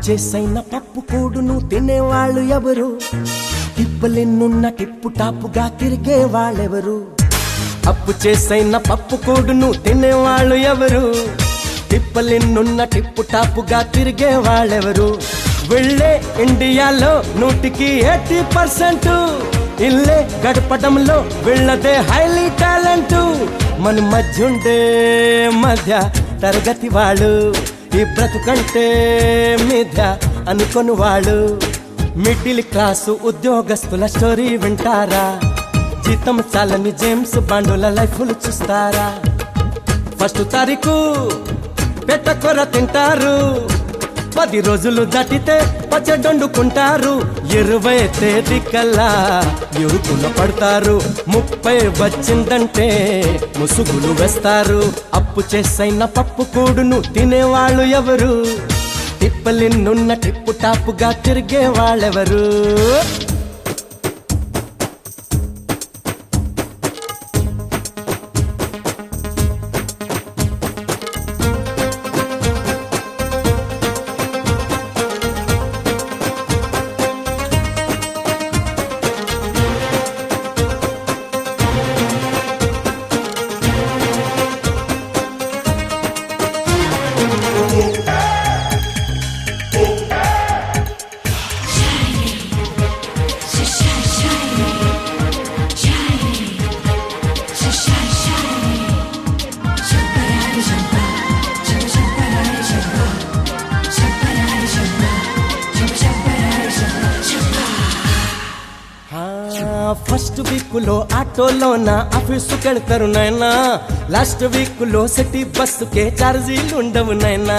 చేసైన పప్పు కూడును తినేవాళ్ళు ఎవరు? టిప్పలెన్నున్న టిప్పు టాపుగా తిరిగే వాళ్ళెవరు? అప్పు చేసైన పప్పు కూడును తినేవాళ్ళు ఎవరు? టిప్పలెన్నున్న టిప్పు టాపుగా తిరిగే వాళ్ళెవరు? వెళ్ళే ఇండియాలో 100కి 80% ఇల్లే గడపడంలో వీళ్ళదే హైలీ టాలెంట్. మన మధ్యుండే మధ్య తరగతి వాళ్ళు ఈ బ్రతుకంటే మిథ్య అనుకొని వాళ్ళు. మిడిల్ క్లాసు ఉద్యోగస్తుల స్టోరీ వింటారా? జీతం చాలని జేమ్స్ బాండుల లైఫ్లు చూస్తారా? 1వ తారీఖు పెట్టకొర తింటారు, 10 రోజులు దాటితే పచ్చడొండుకుంటారు, 20వ తేదీ కల్లా ఎరుకున పడతారు, 30 వచ్చిందంటే ముసుగులు వేస్తారు. అప్పు చేసైన పప్పు కూడును తినేవాళ్ళు ఎవరు? టిప్పలిన్నున్న టిప్పు టాపుగా తిరిగే వాళ్ళెవరు? ఫస్ట్ వీకులో ఆటోలోన ఆఫీసుకెళ్తారు నాయనా, లాస్ట్ వీకులో సిటీ బస్సుకే ఛార్జీలు ఉండవు నాయనా.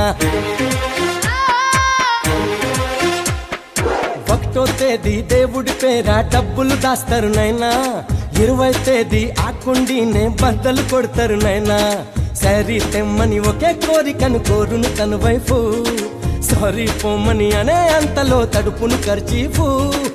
1వ తేదీ దేవుడి పేర డబ్బులు దాస్తారు నాయనా, 20వ తేదీ ఆ కుండీనే బద్దలు కొడతారు నాయనా. సరీ తెమ్మని ఒకే కోరికను కోరును తన వైఫ్, సారీ పొమ్మని అనే అంతలో తడుపును ఖర్చీఫు.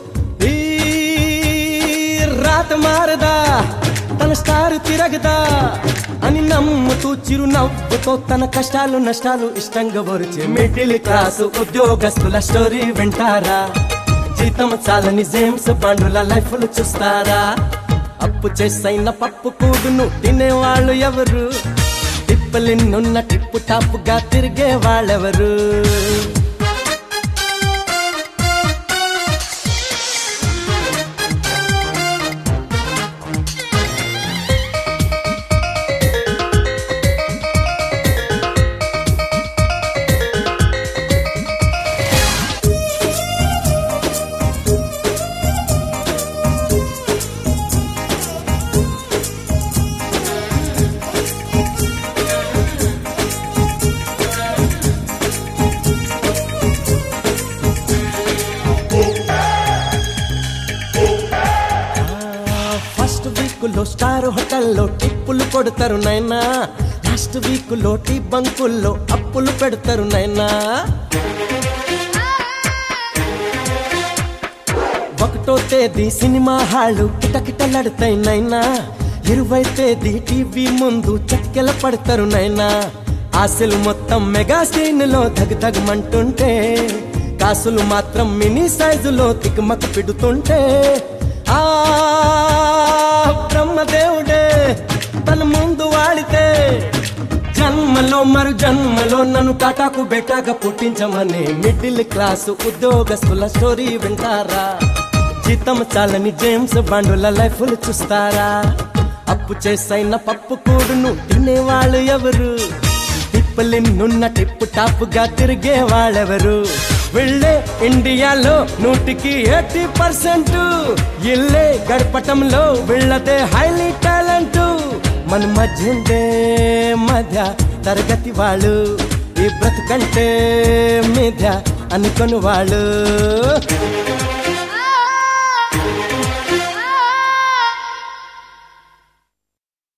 రాత మారదా తన స్టారు తిరగదా అని నమ్ముతూ చిరునవ్వుతో తన కష్టాలు నష్టాలు ఇష్టంగా వరిచే మిడిల్ క్లాసు ఉద్యోగస్తుల స్టోరీ వింటారా? జీతం చాలని జేమ్స్ బాండుల లైఫ్లు చూస్తారా? అప్పు చేసైన పప్పు కూడును తినేవాళ్ళు ఎవరు? టిప్పలిన్నున్న టిప్పు టాపుగా తిరిగే వాళ్ళెవరు? స్టార్ హోటల్లో టిప్పులు కొడతారు నైనా, లాస్ట్ వీకులో టీ బంకుల్లో అప్పులు పెడతారు నైనా. 1వ తేదీ సినిమా హాళ్ళు కిటకిటలాడతాయి నైనా, 20వ తేదీ టీవీ ముందు చతికెల పడతారు నైనా. ఆశలు మొత్తం మెగా స్క్రీన్లో దగదగమంటుంటే, కాసులు మాత్రం మినీ సైజులో తికమక పెడుతుంటే, ఆ బ్రహ్మదేవుడే తన ముందు వాడితే జన్మలో మరు జన్మలో నన్ను టాటాకు బేటాగా పుట్టించమని మిడిల్ క్లాసు ఉద్యోగస్తుల స్టోరీ వింటారా? జీతం చాలని జేమ్స్ బాండుల లైఫ్లు చూస్తారా? అప్పు చేసైన పప్పు కూడును తినేవాళ్ళు ఎవరు? టిప్పలిన్నున్న టిప్పు టాపుగా తిరిగే వాళ్ళెవరు? వెళ్ళే ఇండియాలో 100కి 80% ఇల్లే గడపటంలో వీళ్ళదే హైలీ టాలెంట్. మన మధ్యుండే మధ్య తరగతి వాళ్ళు ఈ బ్రతుకంటే మిథ్య అనుకొని వాళ్ళు.